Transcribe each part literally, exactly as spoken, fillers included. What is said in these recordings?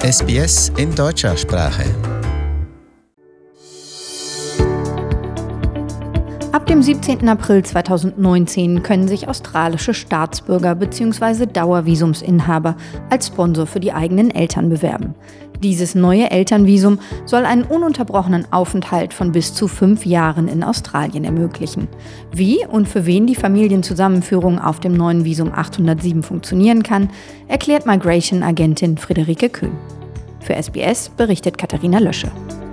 S B S in deutscher Sprache. Ab dem siebzehnten April zweitausendneunzehn können sich australische Staatsbürger bzw. Dauervisumsinhaber als Sponsor für die eigenen Eltern bewerben. Dieses neue Elternvisum soll einen ununterbrochenen Aufenthalt von bis zu fünf Jahren in Australien ermöglichen. Wie und für wen die Familienzusammenführung auf dem neuen Visum achthundertsieben funktionieren kann, erklärt Migration-Agentin Friederike Kühn. Für S B S berichtet Katharina Lösche.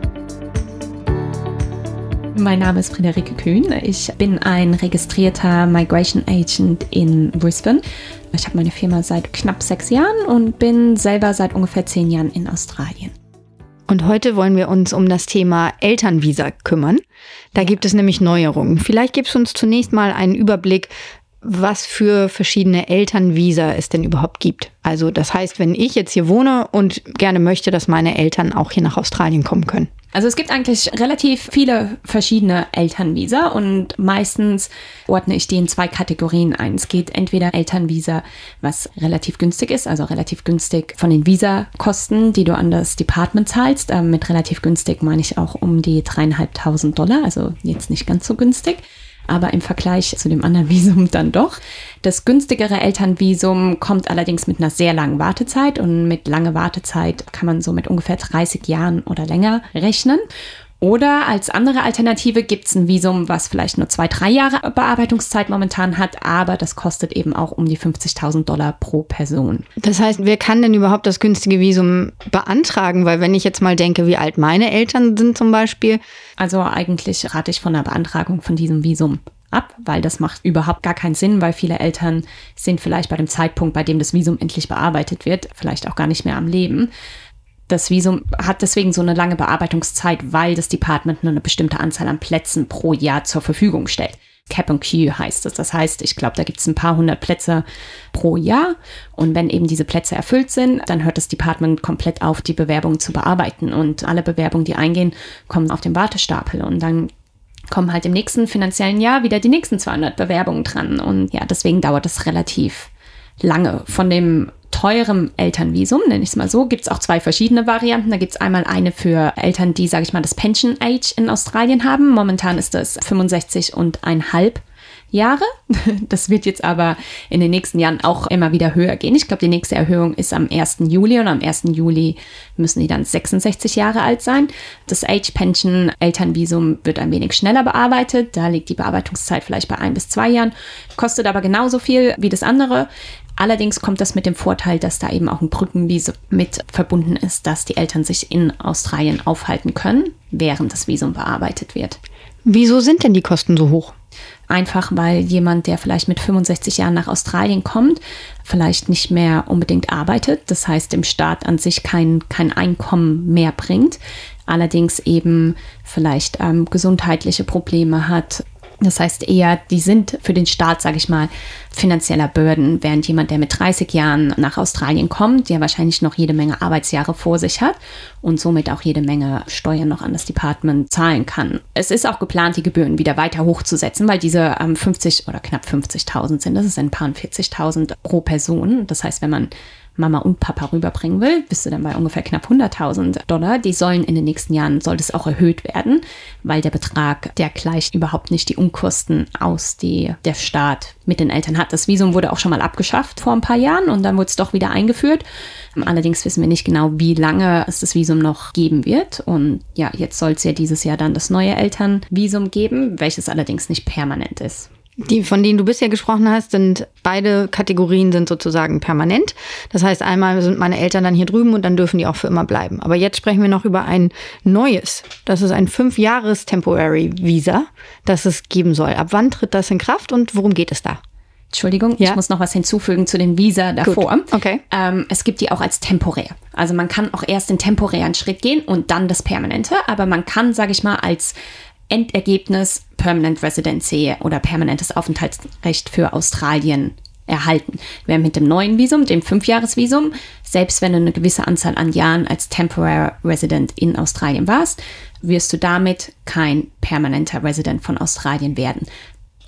Mein Name ist Friederike Kühn. Ich bin ein registrierter Migration Agent in Brisbane. Ich habe meine Firma seit knapp sechs Jahren und bin selber seit ungefähr zehn Jahren in Australien. Und heute wollen wir uns um das Thema Elternvisa kümmern. Da gibt es nämlich Neuerungen. Vielleicht gibst du uns zunächst mal einen Überblick, was für verschiedene Elternvisa es denn überhaupt gibt. Also das heißt, wenn ich jetzt hier wohne und gerne möchte, dass meine Eltern auch hier nach Australien kommen können. Also es gibt eigentlich relativ viele verschiedene Elternvisa und meistens ordne ich die in zwei Kategorien ein. Es geht entweder Elternvisa, was relativ günstig ist, also relativ günstig von den Visakosten, die du an das Department zahlst. Ähm, mit relativ günstig meine ich auch um die dreieinhalbtausend Dollar, also jetzt nicht ganz so günstig. Aber im Vergleich zu dem anderen Visum dann doch. Das günstigere Elternvisum kommt allerdings mit einer sehr langen Wartezeit und mit langer Wartezeit kann man so mit ungefähr dreißig Jahren oder länger rechnen. Oder als andere Alternative gibt es ein Visum, was vielleicht nur zwei, drei Jahre Bearbeitungszeit momentan hat, aber das kostet eben auch um die fünfzigtausend Dollar pro Person. Das heißt, wer kann denn überhaupt das günstige Visum beantragen? Weil wenn ich jetzt mal denke, wie alt meine Eltern sind zum Beispiel. Also eigentlich rate ich von der Beantragung von diesem Visum ab, weil das macht überhaupt gar keinen Sinn, weil viele Eltern sind vielleicht bei dem Zeitpunkt, bei dem das Visum endlich bearbeitet wird, vielleicht auch gar nicht mehr am Leben. Das Visum hat deswegen so eine lange Bearbeitungszeit, weil das Department nur eine bestimmte Anzahl an Plätzen pro Jahr zur Verfügung stellt. Cap and Queue heißt es. Das heißt, ich glaube, da gibt es ein paar hundert Plätze pro Jahr. Und wenn eben diese Plätze erfüllt sind, dann hört das Department komplett auf, die Bewerbungen zu bearbeiten. Und alle Bewerbungen, die eingehen, kommen auf den Wartestapel. Und dann kommen halt im nächsten finanziellen Jahr wieder die nächsten zweihundert Bewerbungen dran. Und ja, deswegen dauert das relativ lange. Von dem teurem Elternvisum, nenne ich es mal so, gibt es auch zwei verschiedene Varianten. Da gibt es einmal eine für Eltern, die, sage ich mal, das Pension Age in Australien haben. Momentan ist das fünfundsechzig und eineinhalb Jahre. Das wird jetzt aber in den nächsten Jahren auch immer wieder höher gehen. Ich glaube, die nächste Erhöhung ist am ersten Juli und am ersten Juli müssen die dann sechsundsechzig Jahre alt sein. Das Age Pension Elternvisum wird ein wenig schneller bearbeitet. Da liegt die Bearbeitungszeit vielleicht bei ein bis zwei Jahren, kostet aber genauso viel wie das andere. Allerdings kommt das mit dem Vorteil, dass da eben auch ein Brückenvisum mit verbunden ist, dass die Eltern sich in Australien aufhalten können, während das Visum bearbeitet wird. Wieso sind denn die Kosten so hoch? Einfach, weil jemand, der vielleicht mit fünfundsechzig Jahren nach Australien kommt, vielleicht nicht mehr unbedingt arbeitet, das heißt dem Staat an sich kein, kein Einkommen mehr bringt, allerdings eben vielleicht ähm, gesundheitliche Probleme hat. Das heißt eher, die sind für den Staat, sage ich mal, finanzieller Bürden, während jemand, der mit dreißig Jahren nach Australien kommt, der wahrscheinlich noch jede Menge Arbeitsjahre vor sich hat und somit auch jede Menge Steuern noch an das Department zahlen kann. Es ist auch geplant, die Gebühren wieder weiter hochzusetzen, weil diese ähm, fünfzig oder knapp fünfzigtausend sind, das ist ein paar vierzigtausend pro Person. Das heißt, wenn man Mama und Papa rüberbringen will, bist du dann bei ungefähr knapp hunderttausend Dollar. Die sollen in den nächsten Jahren, soll das auch erhöht werden, weil der Betrag, der gleicht überhaupt nicht die Unkosten aus, die der Staat mit den Eltern hat. Das Visum wurde auch schon mal abgeschafft vor ein paar Jahren und dann wurde es doch wieder eingeführt. Allerdings wissen wir nicht genau, wie lange es das Visum noch geben wird. Und ja, jetzt soll es ja dieses Jahr dann das neue Elternvisum geben, welches allerdings nicht permanent ist. Die, von denen du bisher gesprochen hast, sind beide Kategorien sind sozusagen permanent. Das heißt, einmal sind meine Eltern dann hier drüben und dann dürfen die auch für immer bleiben. Aber jetzt sprechen wir noch über ein neues. Das ist ein Fünf-Jahres-Temporary-Visa, das es geben soll. Ab wann tritt das in Kraft und worum geht es da? Entschuldigung, ja? Ich muss noch was hinzufügen zu den Visa davor. Gut. Okay. Ähm, es gibt die auch als temporär. Also man kann auch erst den temporären Schritt gehen und dann das Permanente. Aber man kann, sage ich mal, als Endergebnis Permanent Residency oder permanentes Aufenthaltsrecht für Australien erhalten. Während mit dem neuen Visum, dem Fünfjahresvisum, selbst wenn du eine gewisse Anzahl an Jahren als Temporary Resident in Australien warst, wirst du damit kein permanenter Resident von Australien werden.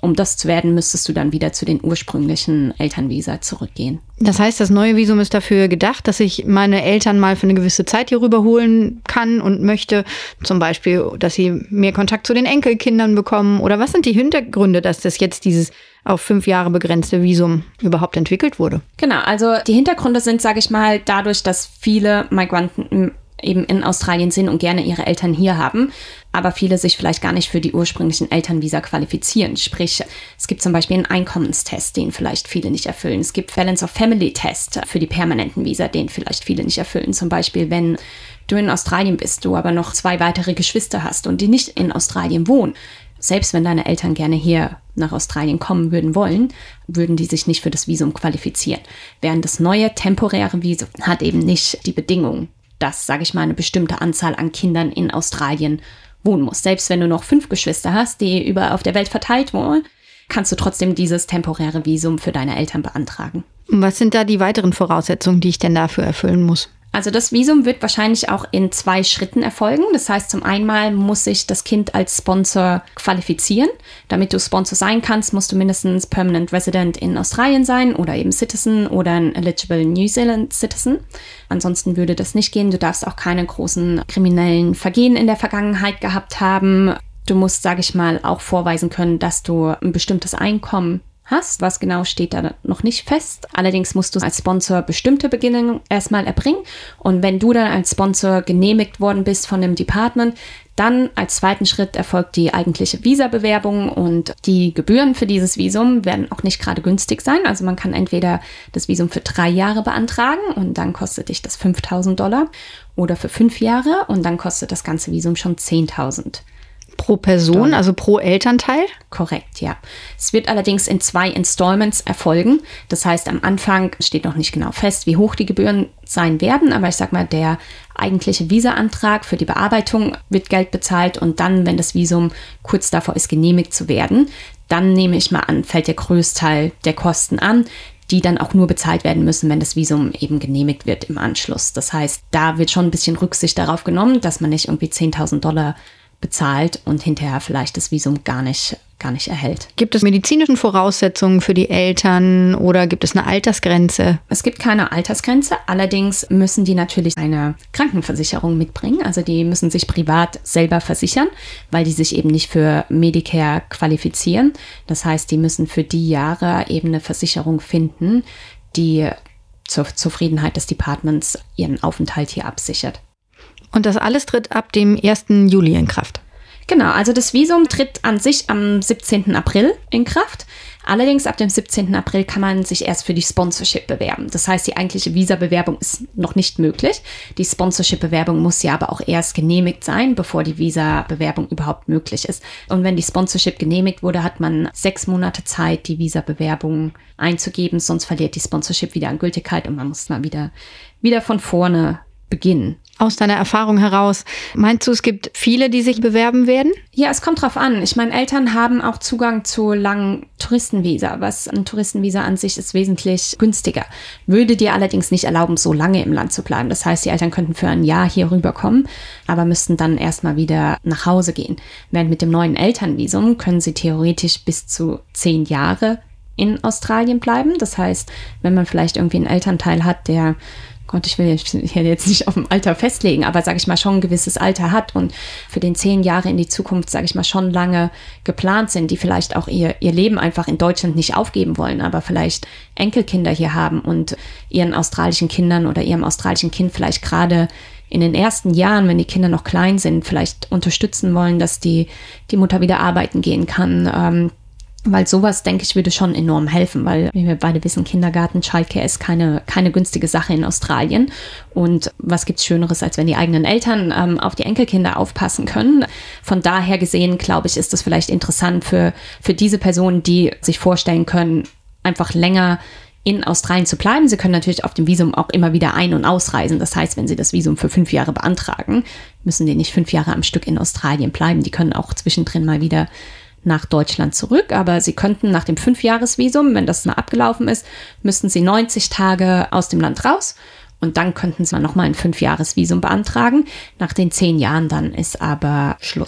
um das zu werden, müsstest du dann wieder zu den ursprünglichen Elternvisa zurückgehen. Das heißt, das neue Visum ist dafür gedacht, dass ich meine Eltern mal für eine gewisse Zeit hier rüberholen kann und möchte. Zum Beispiel, dass sie mehr Kontakt zu den Enkelkindern bekommen. Oder was sind die Hintergründe, dass das jetzt dieses auf fünf Jahre begrenzte Visum überhaupt entwickelt wurde? Genau, also die Hintergründe sind, sage ich mal, dadurch, dass viele Migranten eben in Australien sind und gerne ihre Eltern hier haben, aber viele sich vielleicht gar nicht für die ursprünglichen Elternvisa qualifizieren. Sprich, es gibt zum Beispiel einen Einkommenstest, den vielleicht viele nicht erfüllen. Es gibt Balance of Family Test für die permanenten Visa, den vielleicht viele nicht erfüllen. Zum Beispiel, wenn du in Australien bist, du aber noch zwei weitere Geschwister hast und die nicht in Australien wohnen. Selbst wenn deine Eltern gerne hier nach Australien kommen würden wollen, würden die sich nicht für das Visum qualifizieren. Während das neue temporäre Visum hat eben nicht die Bedingung, dass, sage ich mal, eine bestimmte Anzahl an Kindern in Australien wohnen muss. Selbst wenn du noch fünf Geschwister hast, die überall auf der Welt verteilt wohnen, kannst du trotzdem dieses temporäre Visum für deine Eltern beantragen. Und was sind da die weiteren Voraussetzungen, die ich denn dafür erfüllen muss? Also das Visum wird wahrscheinlich auch in zwei Schritten erfolgen. Das heißt, zum einen muss sich das Kind als Sponsor qualifizieren. Damit du Sponsor sein kannst, musst du mindestens Permanent Resident in Australien sein oder eben Citizen oder ein Eligible New Zealand Citizen. Ansonsten würde das nicht gehen. Du darfst auch keine großen kriminellen Vergehen in der Vergangenheit gehabt haben. Du musst, sage ich mal, auch vorweisen können, dass du ein bestimmtes Einkommen hast. Was genau steht da noch nicht fest. Allerdings musst du als Sponsor bestimmte Bedingungen erstmal erbringen. Und wenn du dann als Sponsor genehmigt worden bist von dem Department, dann als zweiten Schritt erfolgt die eigentliche Visabewerbung und die Gebühren für dieses Visum werden auch nicht gerade günstig sein. Also man kann entweder das Visum für drei Jahre beantragen und dann kostet dich das fünftausend Dollar oder für fünf Jahre und dann kostet das ganze Visum schon zehntausend. Pro Person, Dollar. Also pro Elternteil? Korrekt, ja. Es wird allerdings in zwei Installments erfolgen. Das heißt, am Anfang steht noch nicht genau fest, wie hoch die Gebühren sein werden. Aber ich sag mal, der eigentliche Visa-Antrag für die Bearbeitung wird Geld bezahlt. Und dann, wenn das Visum kurz davor ist, genehmigt zu werden, dann nehme ich mal an, fällt der Größteil der Kosten an, die dann auch nur bezahlt werden müssen, wenn das Visum eben genehmigt wird im Anschluss. Das heißt, da wird schon ein bisschen Rücksicht darauf genommen, dass man nicht irgendwie zehntausend Dollar bezahlt und hinterher vielleicht das Visum gar nicht, gar nicht erhält. Gibt es medizinische Voraussetzungen für die Eltern oder gibt es eine Altersgrenze? Es gibt keine Altersgrenze, allerdings müssen die natürlich eine Krankenversicherung mitbringen. Also die müssen sich privat selber versichern, weil die sich eben nicht für Medicare qualifizieren. Das heißt, die müssen für die Jahre eben eine Versicherung finden, die zur Zufriedenheit des Departments ihren Aufenthalt hier absichert. Und das alles tritt ab dem ersten Juli in Kraft? Genau, also das Visum tritt an sich am siebzehnten April in Kraft. Allerdings ab dem siebzehnten April kann man sich erst für die Sponsorship bewerben. Das heißt, die eigentliche Visa-Bewerbung ist noch nicht möglich. Die Sponsorship-Bewerbung muss ja aber auch erst genehmigt sein, bevor die Visa-Bewerbung überhaupt möglich ist. Und wenn die Sponsorship genehmigt wurde, hat man sechs Monate Zeit, die Visa-Bewerbung einzugeben. Sonst verliert die Sponsorship wieder an Gültigkeit und man muss mal wieder, wieder von vorne beginnen. Aus deiner Erfahrung heraus, meinst du, es gibt viele, die sich bewerben werden? Ja, es kommt drauf an. Ich meine, Eltern haben auch Zugang zu langen Touristenvisa, was ein Touristenvisa an sich ist wesentlich günstiger. Würde dir allerdings nicht erlauben, so lange im Land zu bleiben. Das heißt, die Eltern könnten für ein Jahr hier rüberkommen, aber müssten dann erstmal wieder nach Hause gehen. Während mit dem neuen Elternvisum können sie theoretisch bis zu zehn Jahre in Australien bleiben. Das heißt, wenn man vielleicht irgendwie einen Elternteil hat, der Gott, ich will jetzt nicht auf dem Alter festlegen, aber sage ich mal schon ein gewisses Alter hat und für den zehn Jahre in die Zukunft, sage ich mal, schon lange geplant sind, die vielleicht auch ihr, ihr Leben einfach in Deutschland nicht aufgeben wollen, aber vielleicht Enkelkinder hier haben und ihren australischen Kindern oder ihrem australischen Kind vielleicht gerade in den ersten Jahren, wenn die Kinder noch klein sind, vielleicht unterstützen wollen, dass die, die Mutter wieder arbeiten gehen kann. Ähm, Weil sowas, denke ich, würde schon enorm helfen, weil, wie wir beide wissen, Kindergarten, Childcare ist keine, keine günstige Sache in Australien. Und was gibt's Schöneres, als wenn die eigenen Eltern ähm, auf die Enkelkinder aufpassen können? Von daher gesehen, glaube ich, ist das vielleicht interessant für, für diese Personen, die sich vorstellen können, einfach länger in Australien zu bleiben. Sie können natürlich auf dem Visum auch immer wieder ein- und ausreisen. Das heißt, wenn Sie das Visum für fünf Jahre beantragen, müssen die nicht fünf Jahre am Stück in Australien bleiben. Die können auch zwischendrin mal wieder nach Deutschland zurück, aber sie könnten nach dem Fünfjahresvisum, wenn das mal abgelaufen ist, müssten sie neunzig Tage aus dem Land raus und dann könnten sie nochmal ein Fünfjahresvisum beantragen. Nach den zehn Jahren dann ist aber Schluss.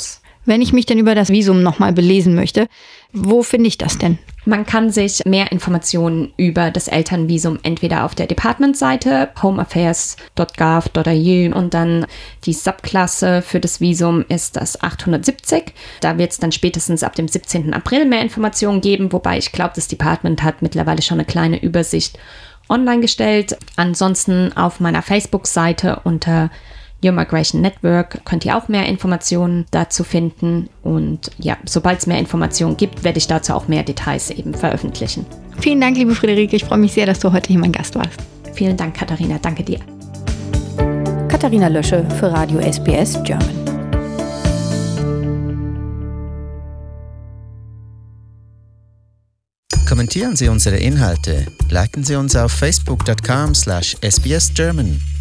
Wenn ich mich denn über das Visum nochmal belesen möchte, wo finde ich das denn? Man kann sich mehr Informationen über das Elternvisum entweder auf der Department-Seite homeaffairs punkt gov punkt a u und dann die Subklasse für das Visum ist das achthundertsiebzig. Da wird es dann spätestens ab dem siebzehnten April mehr Informationen geben, wobei ich glaube, das Department hat mittlerweile schon eine kleine Übersicht online gestellt. Ansonsten auf meiner Facebook-Seite unter Your Migration Network könnt ihr auch mehr Informationen dazu finden. Und ja, sobald es mehr Informationen gibt, werde ich dazu auch mehr Details eben veröffentlichen. Vielen Dank, liebe Friederike. Ich freue mich sehr, dass du heute hier mein Gast warst. Vielen Dank, Katharina. Danke dir. Katharina Lösche für Radio S B S German. Kommentieren Sie unsere Inhalte, liken Sie uns auf facebook punkt com slash S B S German